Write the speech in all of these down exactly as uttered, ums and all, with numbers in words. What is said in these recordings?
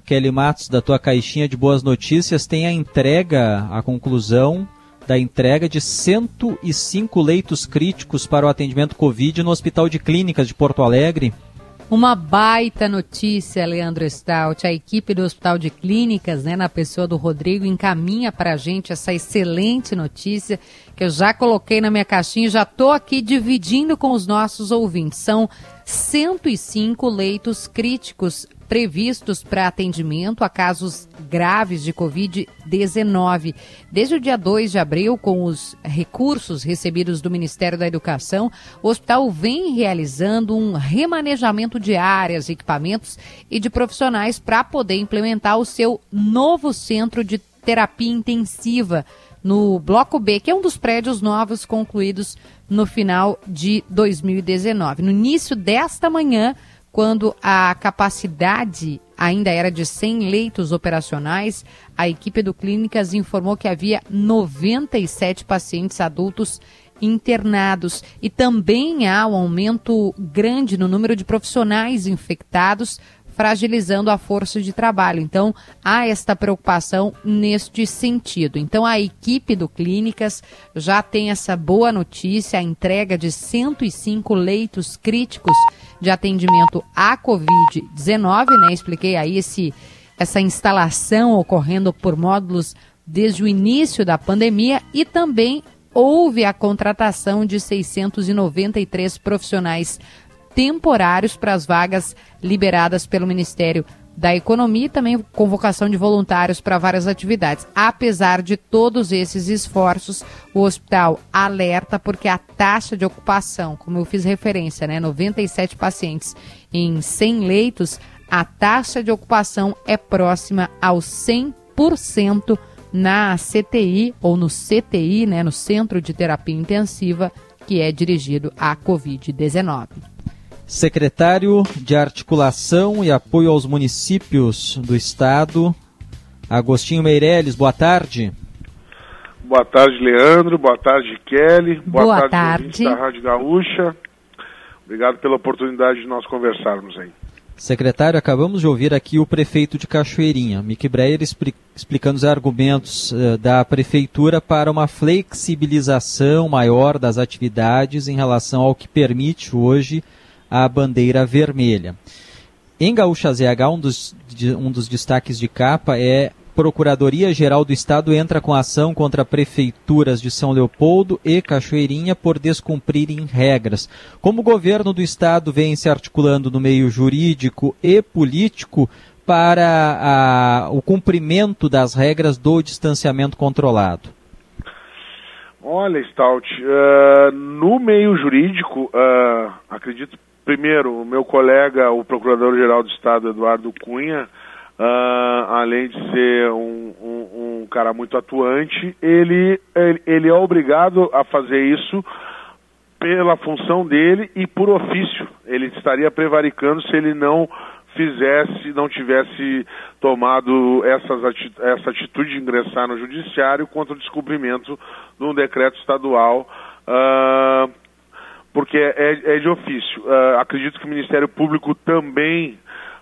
Kelly Matos, da tua caixinha de boas notícias, tem a entrega, a conclusão da entrega de cento e cinco leitos críticos para o atendimento Covid no Hospital de Clínicas de Porto Alegre. Uma baita notícia, Leandro Stout. A equipe do Hospital de Clínicas, né, na pessoa do Rodrigo, encaminha para a gente essa excelente notícia que eu já coloquei na minha caixinha e já estou aqui dividindo com os nossos ouvintes. São cento e cinco leitos críticos previstos para atendimento a casos graves de covid dezenove. Desde o dia dois de abril, com os recursos recebidos do Ministério da Educação, o hospital vem realizando um remanejamento de áreas, equipamentos e de profissionais para poder implementar o seu novo centro de terapia intensiva no Bloco B, que é um dos prédios novos concluídos no final de dois mil e dezenove. No início desta manhã, quando a capacidade ainda era de cem leitos operacionais, a equipe do Clínicas informou que havia noventa e sete pacientes adultos internados e também há um aumento grande no número de profissionais infectados, fragilizando a força de trabalho. Então, há esta preocupação neste sentido. Então, a equipe do Clínicas já tem essa boa notícia, a entrega de cento e cinco leitos críticos de atendimento à covid dezenove, né? Expliquei aí esse, essa instalação ocorrendo por módulos desde o início da pandemia e também houve a contratação de seiscentos e noventa e três profissionais temporários para as vagas liberadas pelo Ministério da Economia e também convocação de voluntários para várias atividades. Apesar de todos esses esforços, o hospital alerta porque a taxa de ocupação, como eu fiz referência, né, noventa e sete pacientes em cem leitos, a taxa de ocupação é próxima aos cem por cento na C T I ou no C T I, né, no Centro de Terapia Intensiva, que é dirigido à covid dezenove. Secretário de Articulação e Apoio aos Municípios do Estado, Agostinho Meirelles, boa tarde. Boa tarde, Leandro. Boa tarde, Kelly. Boa, boa tarde, tarde. da Rádio Gaúcha. Obrigado pela oportunidade de nós conversarmos aí. Secretário, acabamos de ouvir aqui o prefeito de Cachoeirinha, Mick Breyer, explicando os argumentos uh, da prefeitura para uma flexibilização maior das atividades em relação ao que permite hoje a bandeira vermelha. Em Gaúcha Z H, um dos, de, um dos destaques de capa é Procuradoria-Geral do Estado entra com ação contra prefeituras de São Leopoldo e Cachoeirinha por descumprirem regras. Como o governo do Estado vem se articulando no meio jurídico e político para a, o cumprimento das regras do distanciamento controlado? Olha, Stout, uh, no meio jurídico, uh, acredito, primeiro, o meu colega, o Procurador-Geral do Estado, Eduardo Cunha, uh, além de ser um, um, um cara muito atuante, ele, ele, ele é obrigado a fazer isso pela função dele e por ofício. Ele estaria prevaricando se ele não fizesse, não tivesse tomado essas ati- essa atitude de ingressar no judiciário contra o descumprimento de um decreto estadual, uh, porque é, é de ofício. Uh, acredito que o Ministério Público também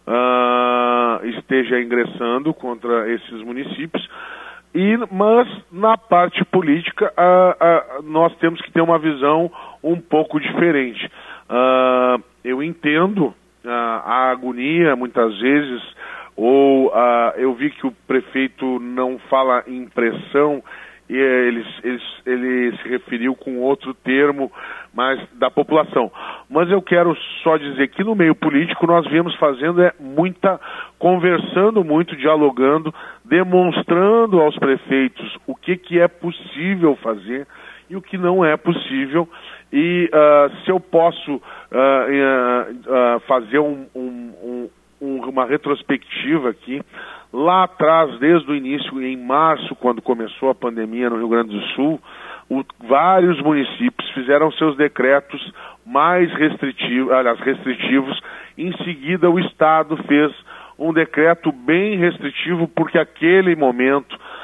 uh, esteja ingressando contra esses municípios, e, mas na parte política uh, uh, nós temos que ter uma visão um pouco diferente. Uh, eu entendo Uh, a agonia, muitas vezes, ou uh, eu vi que o prefeito não fala em pressão, e ele, ele, ele se referiu com outro termo, mas da população. Mas eu quero só dizer que no meio político nós viemos fazendo é muita, conversando muito, dialogando, demonstrando aos prefeitos o que, que é possível fazer e o que não é possível. E uh, se eu posso uh, uh, uh, fazer um, um, um, uma retrospectiva aqui, lá atrás, desde o início, em março, quando começou a pandemia no Rio Grande do Sul, o, vários municípios fizeram seus decretos mais restritivos, aliás, restritivos. Em seguida, o Estado fez um decreto bem restritivo, porque aquele momento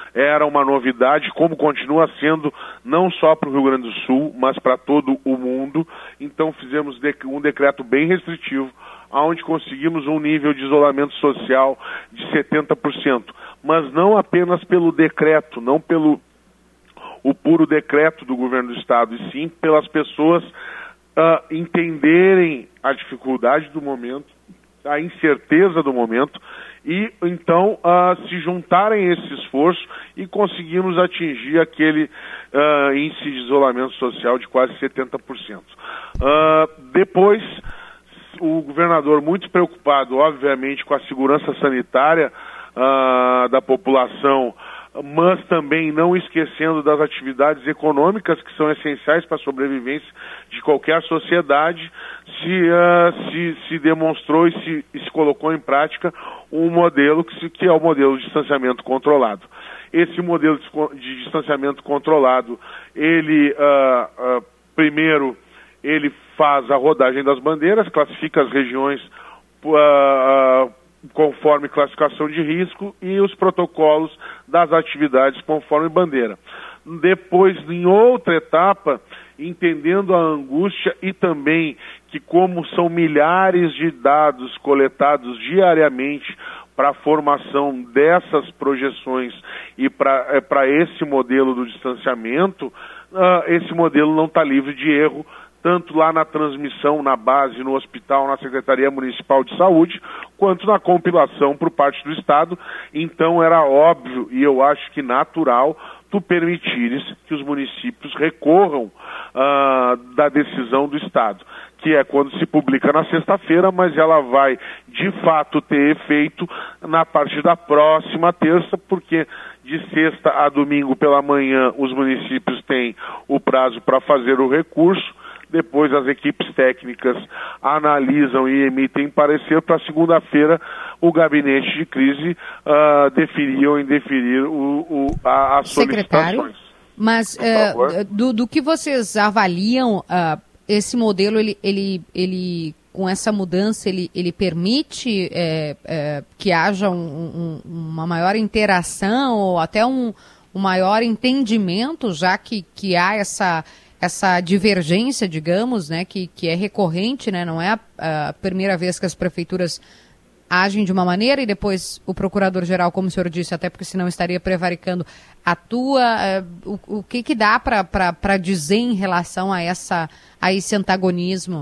era uma novidade, como continua sendo, não só para o Rio Grande do Sul, mas para todo o mundo. Então fizemos um decreto bem restritivo, onde conseguimos um nível de isolamento social de setenta por cento. Mas não apenas pelo decreto, não pelo o puro decreto do governo do Estado, e sim pelas pessoas uh, entenderem a dificuldade do momento, a incerteza do momento, e então uh, se juntarem a esse esforço e conseguimos atingir aquele uh, índice de isolamento social de quase setenta por cento. Uh, depois, o governador, muito preocupado, obviamente, com a segurança sanitária uh, da população, mas também não esquecendo das atividades econômicas que são essenciais para a sobrevivência de qualquer sociedade, se, uh, se, se demonstrou e se, e se colocou em prática um modelo que, se, que é o modelo de distanciamento controlado. Esse modelo de, de distanciamento controlado, ele, uh, uh, primeiro, ele faz a rodagem das bandeiras, classifica as regiões uh, uh, conforme classificação de risco e os protocolos das atividades conforme bandeira. Depois, em outra etapa, entendendo a angústia e também que como são milhares de dados coletados diariamente para a formação dessas projeções e para para esse modelo do distanciamento, uh, esse modelo não está livre de erro, tanto lá na transmissão, na base, no hospital, na Secretaria Municipal de Saúde, quanto na compilação por parte do Estado. Então era óbvio, e eu acho que natural, tu permitires que os municípios recorram uh, da decisão do Estado, que é quando se publica na sexta-feira, mas ela vai, de fato, ter efeito na partir da próxima terça, porque de sexta a domingo pela manhã os municípios têm o prazo para fazer o recurso. Depois as equipes técnicas analisam e emitem parecer para segunda-feira o gabinete de crise uh, definir ou indeferir o, o, a, as Secretário, solicitações. Mas uh, do, do que vocês avaliam, uh, esse modelo, ele, ele, ele, com essa mudança, ele, ele permite é, é, que haja um, um, uma maior interação ou até um, um maior entendimento, já que, que há essa... essa divergência, digamos, né, que, que é recorrente, né, não é a, a primeira vez que as prefeituras agem de uma maneira e depois o procurador-geral, como o senhor disse, até porque senão estaria prevaricando, atua. Uh, o, o que que dá para dizer em relação a, essa, a esse antagonismo?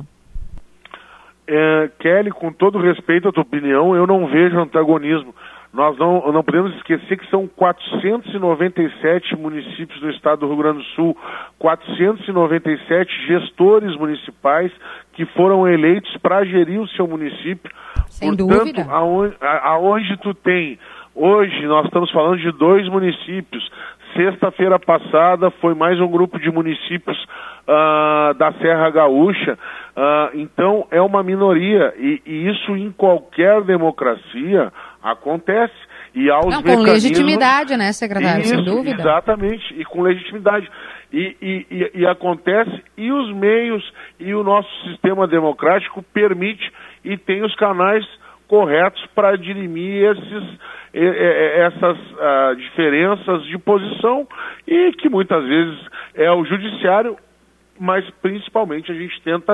É, Kelly, com todo respeito à tua opinião, eu não vejo antagonismo. Nós não, não podemos esquecer que são quatrocentos e noventa e sete municípios do estado do Rio Grande do Sul, quatrocentos e noventa e sete gestores municipais que foram eleitos para gerir o seu município. Sem Portanto, dúvida. Aonde, aonde tu tem, hoje nós estamos falando de dois municípios. Sexta-feira passada foi mais um grupo de municípios uh, da Serra Gaúcha. Uh, então é uma minoria e, e isso em qualquer democracia acontece. E aos Não, com legitimidade, né, secretário? Isso, sem dúvida. Exatamente, e com legitimidade. E, e, e, e acontece, e os meios e o nosso sistema democrático permite e tem os canais corretos para dirimir esses, essas uh, diferenças de posição e que muitas vezes é o judiciário, mas principalmente a gente tenta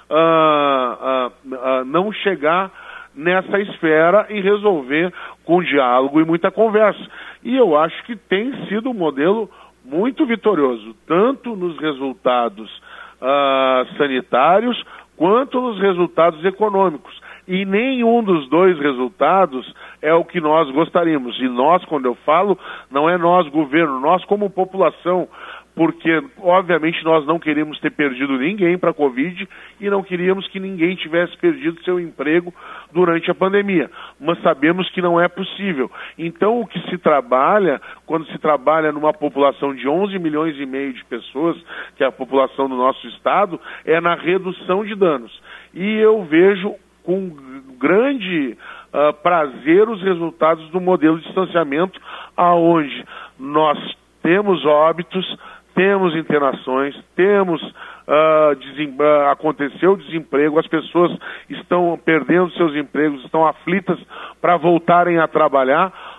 uh, uh, uh, não chegar nessa esfera e resolver com diálogo e muita conversa. E eu acho que tem sido um modelo muito vitorioso, tanto nos resultados uh, sanitários quanto nos resultados econômicos. E nenhum dos dois resultados é o que nós gostaríamos. E nós, quando eu falo, não é nós, governo, nós como população, porque, obviamente, nós não queríamos ter perdido ninguém para a Covid e não queríamos que ninguém tivesse perdido seu emprego durante a pandemia. Mas sabemos que não é possível. Então, o que se trabalha, quando se trabalha numa população de onze milhões e meio de pessoas, que é a população do nosso estado, é na redução de danos. E eu vejo com grande uh, prazer os resultados do modelo de distanciamento, aonde nós temos óbitos, temos internações, temos uh, desem... uh, aconteceu desemprego, as pessoas estão perdendo seus empregos, estão aflitas para voltarem a trabalhar,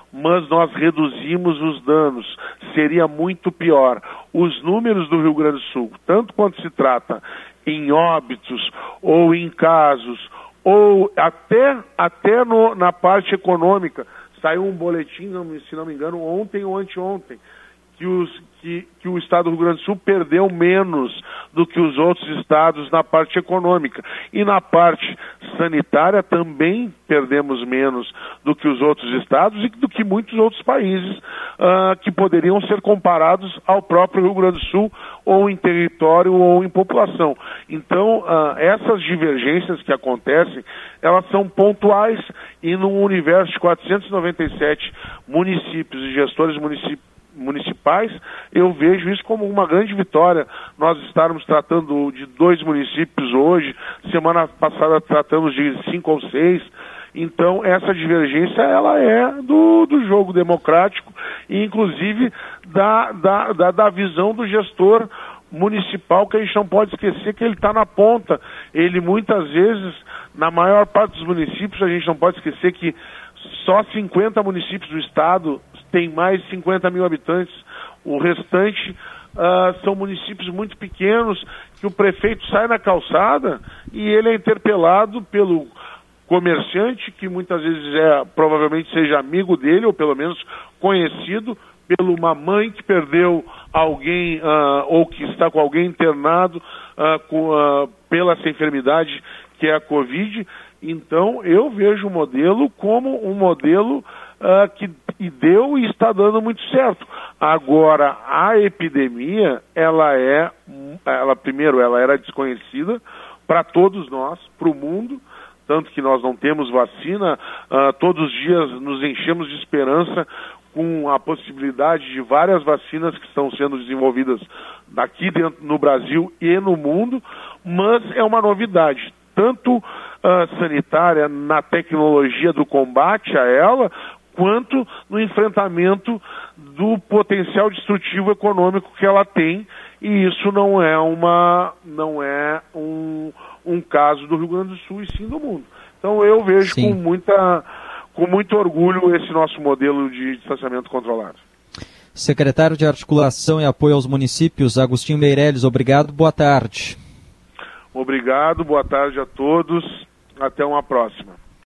mas nós reduzimos os danos. Seria muito pior. Os números do Rio Grande do Sul, tanto quanto se trata em óbitos ou em casos, ou até, até no, na parte econômica, saiu um boletim, se não me engano, ontem ou anteontem, que, os, que, que o estado do Rio Grande do Sul perdeu menos do que os outros estados na parte econômica. E na parte sanitária também perdemos menos do que os outros estados e do que muitos outros países uh, que poderiam ser comparados ao próprio Rio Grande do Sul, ou em território ou em população. Então, uh, essas divergências que acontecem, elas são pontuais, e num universo de quatrocentos e noventa e sete municípios e gestores municipais, municipais, eu vejo isso como uma grande vitória. Nós estarmos tratando de dois municípios hoje, semana passada tratamos de cinco ou seis. Então, essa divergência, ela é do, do jogo democrático e, inclusive, da, da, da, da visão do gestor municipal, que a gente não pode esquecer que ele está na ponta. Ele, muitas vezes, na maior parte dos municípios, a gente não pode esquecer que só cinquenta municípios do estado tem mais de cinquenta mil habitantes. O restante uh, são municípios muito pequenos, que o prefeito sai na calçada e ele é interpelado pelo comerciante, que muitas vezes é, provavelmente seja amigo dele, ou pelo menos conhecido, pela uma mãe que perdeu alguém, uh, ou que está com alguém internado uh, com, uh, pela essa enfermidade que é a Covid. Então, eu vejo o modelo como um modelo uh, que e deu e está dando muito certo. Agora, a epidemia, ela é, ela primeiro, ela era desconhecida para todos nós, para o mundo, tanto que nós não temos vacina. Uh, todos os dias nos enchemos de esperança com a possibilidade de várias vacinas que estão sendo desenvolvidas aqui dentro no Brasil e no mundo, mas é uma novidade, tanto uh, sanitária, na tecnologia do combate a ela, quanto no enfrentamento do potencial destrutivo econômico que ela tem, e isso não é, uma, não é um, um caso do Rio Grande do Sul, e sim do mundo. Então eu vejo com, muita, com muito orgulho esse nosso modelo de distanciamento controlado. Secretário de Articulação e Apoio aos Municípios, Agostinho Meirelles, obrigado, boa tarde. Obrigado, boa tarde a todos, até uma próxima.